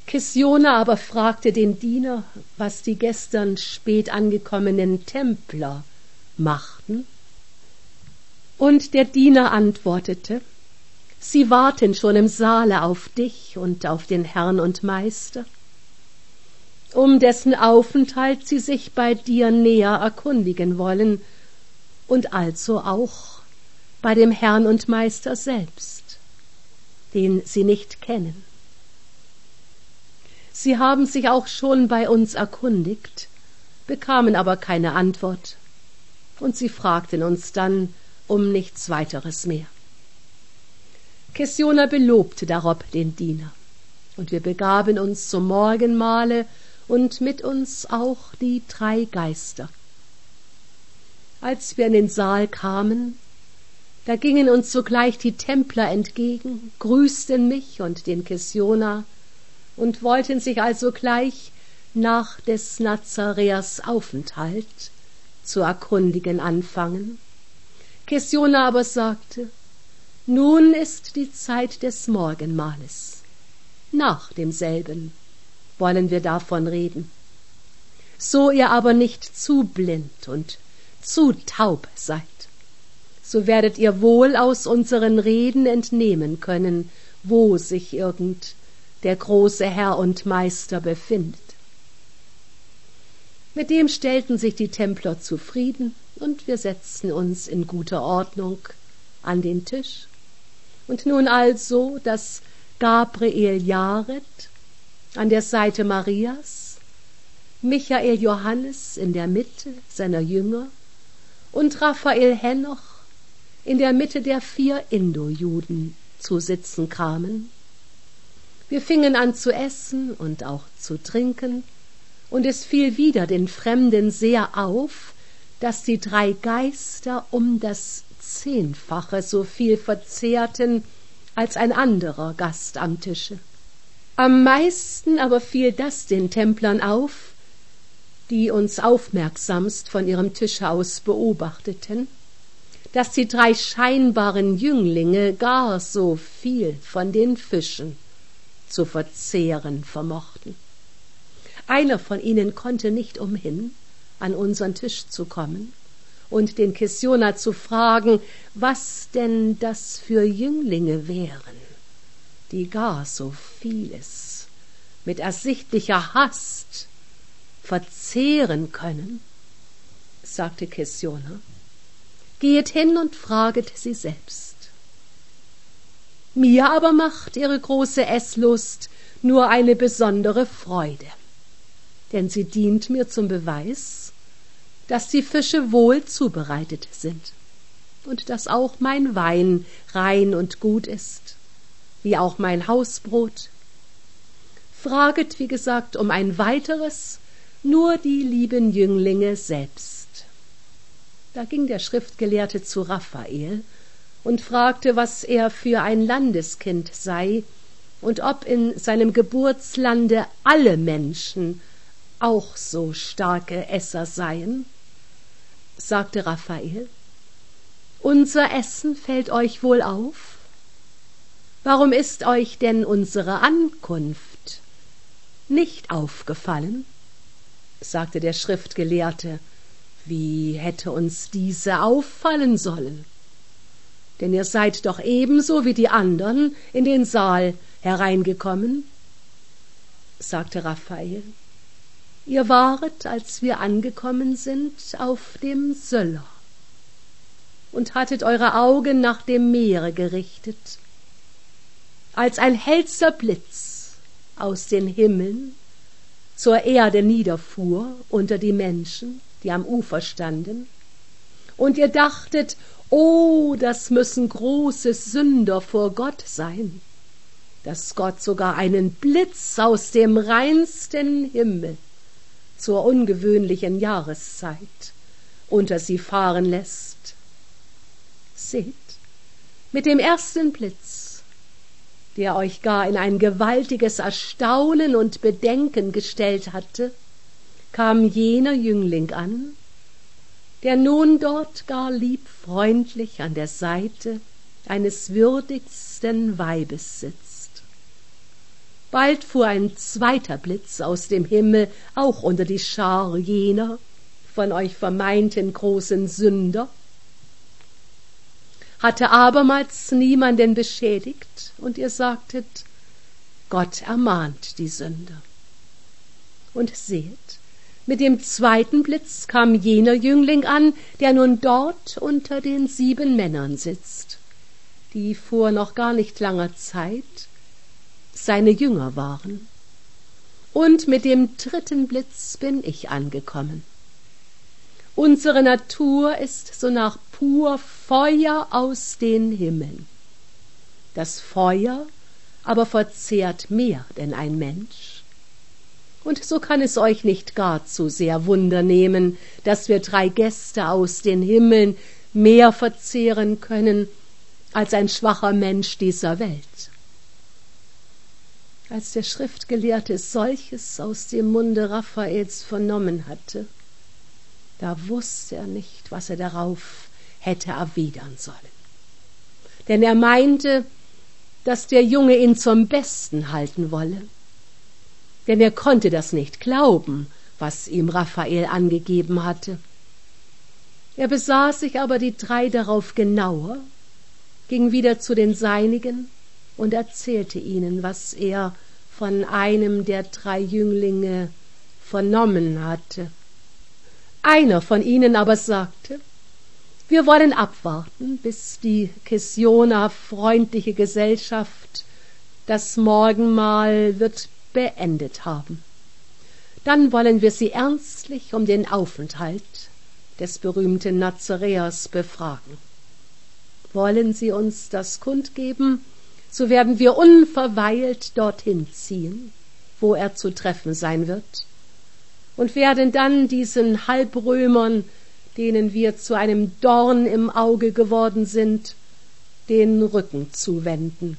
Kisjona aber fragte den Diener, was die gestern spät angekommenen Templer machten. Und der Diener antwortete: Sie warten schon im Saale auf dich und auf den Herrn und Meister, um dessen Aufenthalt sie sich bei dir näher erkundigen wollen, und also auch bei dem Herrn und Meister selbst, den sie nicht kennen. Sie haben sich auch schon bei uns erkundigt, bekamen aber keine Antwort, und sie fragten uns dann um nichts weiteres mehr. Kisjona belobte darob den Diener, und wir begaben uns zum Morgenmahle und mit uns auch die 3 Geister. Als wir in den Saal kamen, da gingen uns sogleich die Templer entgegen, grüßten mich und den Kisjona und wollten sich also gleich nach des Nazaräers Aufenthalt zu erkundigen anfangen. Kisjona aber sagte: Nun ist die Zeit des Morgenmahles. Nach demselben wollen wir davon reden. So ihr aber nicht zu blind und zu taub seid, so werdet ihr wohl aus unseren Reden entnehmen können, wo sich irgend der große Herr und Meister befindet. Mit dem stellten sich die Templer zufrieden, und wir setzten uns in guter Ordnung an den Tisch. Und nun also, dass Gabriel Jared an der Seite Marias, Michael Johannes in der Mitte seiner Jünger und Raphael Henoch in der Mitte der 4 Indo-Juden zu sitzen kamen. Wir fingen an zu essen und auch zu trinken, und es fiel wieder den Fremden sehr auf, dass die 3 Geister um das 10-fache so viel verzehrten als ein anderer Gast am Tische. Am meisten aber fiel das den Templern auf, die uns aufmerksamst von ihrem Tische aus beobachteten, dass die 3 scheinbaren Jünglinge gar so viel von den Fischen zu verzehren vermochten. Einer von ihnen konnte nicht umhin, an unseren Tisch zu kommen und den Kisjona zu fragen, was denn das für Jünglinge wären, die gar so vieles mit ersichtlicher Hast verzehren können. Sagte Kisjona: Gehet hin und fraget sie selbst. Mir aber macht ihre große Esslust nur eine besondere Freude, denn sie dient mir zum Beweis, dass die Fische wohl zubereitet sind und dass auch mein Wein rein und gut ist, wie auch mein Hausbrot. Fraget, wie gesagt, um ein weiteres nur die lieben Jünglinge selbst. Da ging der Schriftgelehrte zu Raphael und fragte, was er für ein Landeskind sei und ob in seinem Geburtslande alle Menschen auch so starke Esser seien. Sagte Raphael: Unser Essen fällt euch wohl auf? Warum ist euch denn unsere Ankunft nicht aufgefallen? Sagte der Schriftgelehrte: Wie hätte uns diese auffallen sollen? Denn ihr seid doch ebenso wie die anderen in den Saal hereingekommen. Sagte Raphael: Ihr waret, als wir angekommen sind, auf dem Söller und hattet eure Augen nach dem Meere gerichtet, als ein hellster Blitz aus den Himmeln zur Erde niederfuhr unter die Menschen, die am Ufer standen, und ihr dachtet: Oh, das müssen große Sünder vor Gott sein, dass Gott sogar einen Blitz aus dem reinsten Himmel zur ungewöhnlichen Jahreszeit unter sie fahren lässt. Seht, mit dem ersten Blitz, der euch gar in ein gewaltiges Erstaunen und Bedenken gestellt hatte, kam jener Jüngling an, der nun dort gar lieb freundlich an der Seite eines würdigsten Weibes sitzt. Bald fuhr ein zweiter Blitz aus dem Himmel auch unter die Schar jener von euch vermeinten großen Sünder, hatte abermals niemanden beschädigt, und ihr sagtet, Gott ermahnt die Sünder. Und seht, mit dem zweiten Blitz kam jener Jüngling an, der nun dort unter den 7 Männern sitzt, die vor noch gar nicht langer Zeit seine Jünger waren. Und mit dem dritten Blitz bin ich angekommen. Unsere Natur ist sonach pur Feuer aus den Himmeln. Das Feuer aber verzehrt mehr denn ein Mensch. Und so kann es euch nicht gar zu sehr Wunder nehmen, dass wir 3 Gäste aus den Himmeln mehr verzehren können als ein schwacher Mensch dieser Welt. Als der Schriftgelehrte solches aus dem Munde Raphaels vernommen hatte, da wusste er nicht, was er darauf hätte erwidern sollen. Denn er meinte, dass der Junge ihn zum Besten halten wolle. Denn er konnte das nicht glauben, was ihm Raphael angegeben hatte. Er besah sich aber die 3 darauf genauer, ging wieder zu den Seinigen und erzählte ihnen, was er von einem der 3 Jünglinge vernommen hatte. Einer von ihnen aber sagte, wir wollen abwarten, bis die Kesjoner freundliche Gesellschaft das Morgenmahl wird beendet haben. Dann wollen wir sie ernstlich um den Aufenthalt des berühmten Nazaräers befragen. Wollen sie uns das kundgeben, so werden wir unverweilt dorthin ziehen, wo er zu treffen sein wird, und werden dann diesen Halbrömern, denen wir zu einem Dorn im Auge geworden sind, den Rücken zuwenden.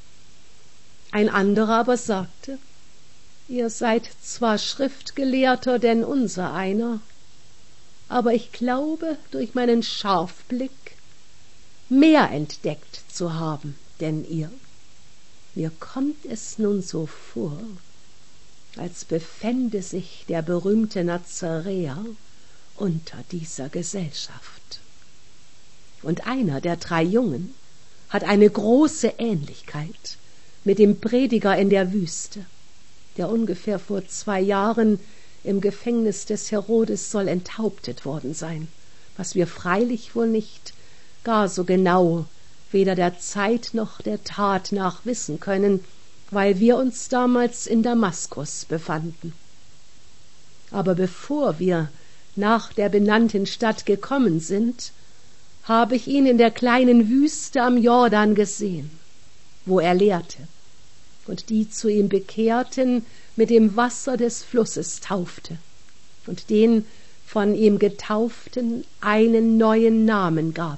Ein anderer aber sagte, ihr seid zwar Schriftgelehrter, denn unser einer, aber ich glaube, durch meinen Scharfblick mehr entdeckt zu haben, denn ihr. Mir kommt es nun so vor, als befände sich der berühmte Nazaräer unter dieser Gesellschaft. Und einer der 3 Jungen hat eine große Ähnlichkeit mit dem Prediger in der Wüste, der ungefähr vor 2 Jahren im Gefängnis des Herodes soll enthauptet worden sein, was wir freilich wohl nicht gar so genau weder der Zeit noch der Tat nach wissen können, weil wir uns damals in Damaskus befanden. Aber bevor wir nach der benannten Stadt gekommen sind, habe ich ihn in der kleinen Wüste am Jordan gesehen, wo er lehrte, und die zu ihm Bekehrten mit dem Wasser des Flusses taufte und den von ihm Getauften einen neuen Namen gab.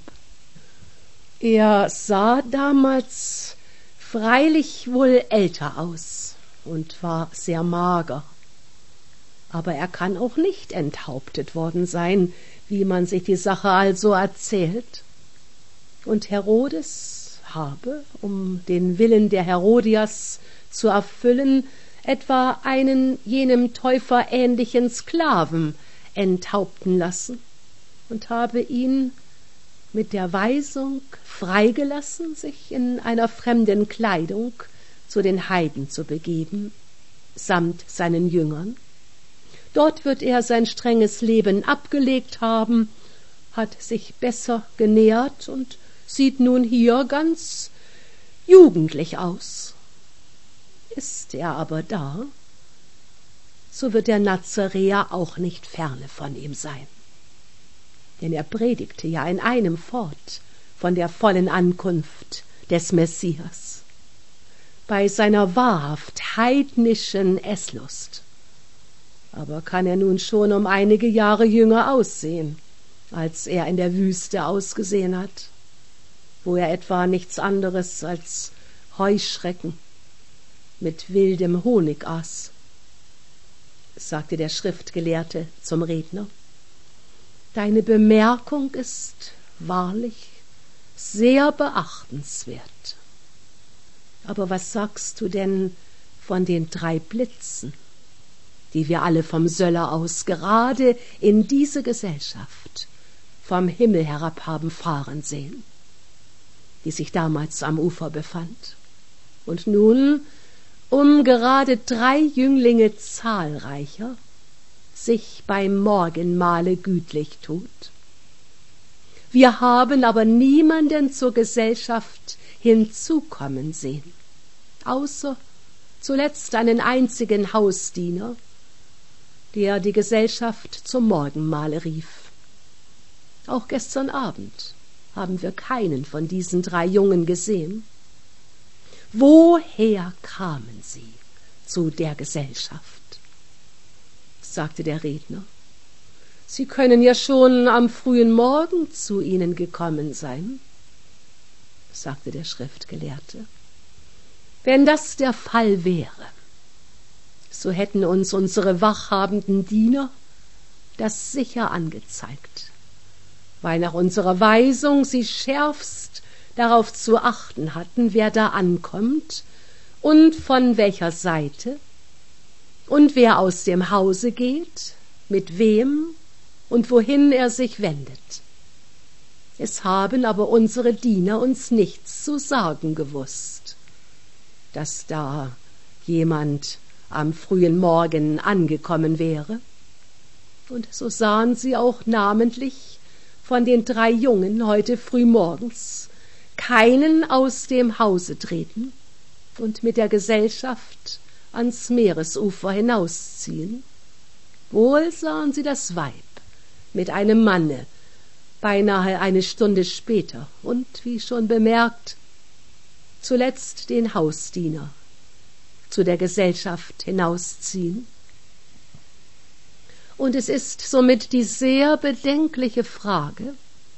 Er sah damals freilich wohl älter aus und war sehr mager, aber er kann auch nicht enthauptet worden sein, wie man sich die Sache also erzählt. Und Herodes habe, um den Willen der Herodias zu erfüllen, etwa einen jenem Täufer ähnlichen Sklaven enthaupten lassen und habe ihn mit der Weisung freigelassen, sich in einer fremden Kleidung zu den Heiden zu begeben, samt seinen Jüngern. Dort wird er sein strenges Leben abgelegt haben, hat sich besser genährt und sieht nun hier ganz jugendlich aus. Ist er aber da, so wird der Nazaräer auch nicht ferne von ihm sein. Denn er predigte ja in einem fort von der vollen Ankunft des Messias, bei seiner wahrhaft heidnischen Esslust. Aber kann er nun schon um einige Jahre jünger aussehen, als er in der Wüste ausgesehen hat, wo er etwa nichts anderes als Heuschrecken mit wildem Honig aß, sagte der Schriftgelehrte zum Redner. Deine Bemerkung ist wahrlich sehr beachtenswert. Aber was sagst du denn von den 3 Blitzen, die wir alle vom Söller aus gerade in diese Gesellschaft vom Himmel herab haben fahren sehen, die sich damals am Ufer befand und nun um gerade 3 Jünglinge zahlreicher sich beim Morgenmahle gütlich tut. Wir haben aber niemanden zur Gesellschaft hinzukommen sehen, außer zuletzt einen einzigen Hausdiener, der die Gesellschaft zum Morgenmahle rief. Auch gestern Abend haben wir keinen von diesen 3 Jungen gesehen. Woher kamen sie zu der Gesellschaft? Sagte der Redner. Sie können ja schon am frühen Morgen zu ihnen gekommen sein, sagte der Schriftgelehrte. Wenn das der Fall wäre, so hätten uns unsere wachhabenden Diener das sicher angezeigt, weil nach unserer Weisung sie schärfst darauf zu achten hatten, wer da ankommt und von welcher Seite und wer aus dem Hause geht, mit wem und wohin er sich wendet. Es haben aber unsere Diener uns nichts zu sagen gewusst, dass da jemand am frühen Morgen angekommen wäre. Und so sahen sie auch namentlich von den 3 Jungen heute frühmorgens keinen aus dem Hause treten und mit der Gesellschaft ans Meeresufer hinausziehen. Wohl sahen sie das Weib mit einem Manne beinahe eine Stunde später und, wie schon bemerkt, zuletzt den Hausdiener zu der Gesellschaft hinausziehen. Und es ist somit die sehr bedenkliche Frage,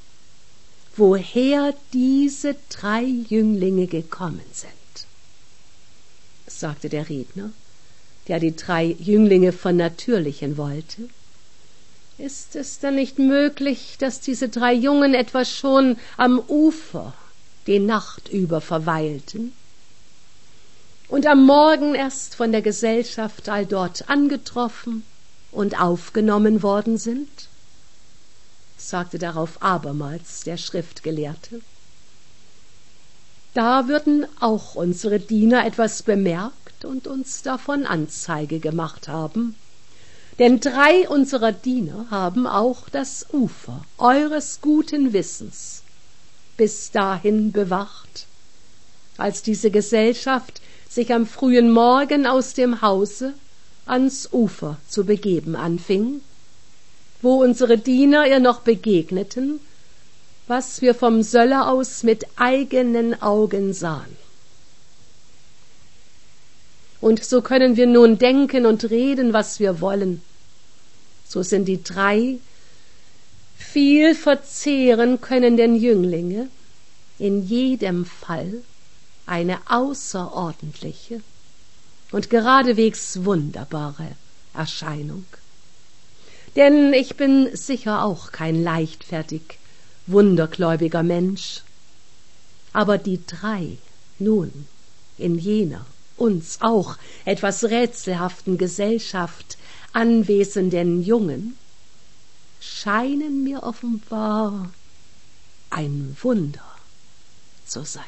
woher diese 3 Jünglinge gekommen sind, sagte der Redner, der die 3 Jünglinge vernatürlichen wollte. Ist es dann nicht möglich, dass diese 3 Jungen etwa schon am Ufer die Nacht über verweilten und am Morgen erst von der Gesellschaft alldort angetroffen und aufgenommen worden sind? Sagte darauf abermals der Schriftgelehrte. Da würden auch unsere Diener etwas bemerkt und uns davon Anzeige gemacht haben, denn 3 unserer Diener haben auch das Ufer eures guten Wissens bis dahin bewacht, als diese Gesellschaft sich am frühen Morgen aus dem Hause ans Ufer zu begeben anfing, wo unsere Diener ihr noch begegneten, was wir vom Söller aus mit eigenen Augen sahen. Und so können wir nun denken und reden, was wir wollen. So sind die 3 viel verzehren könnenden Jünglinge in jedem Fall eine außerordentliche und geradewegs wunderbare Erscheinung. Denn ich bin sicher auch kein leichtfertig, wundergläubiger Mensch. Aber die 3 nun in jener uns auch etwas rätselhaften Gesellschaft anwesenden Jungen scheinen mir offenbar ein Wunder zu sein.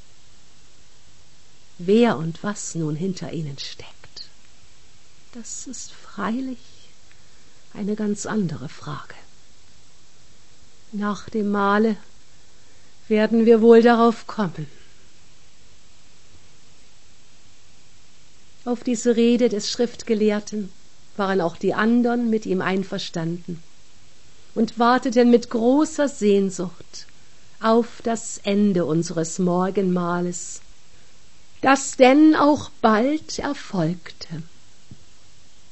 Wer und was nun hinter ihnen steckt, das ist freilich eine ganz andere Frage. Nach dem Mahle werden wir wohl darauf kommen. Auf diese Rede des Schriftgelehrten waren auch die andern mit ihm einverstanden und warteten mit großer Sehnsucht auf das Ende unseres Morgenmahles, das denn auch bald erfolgte.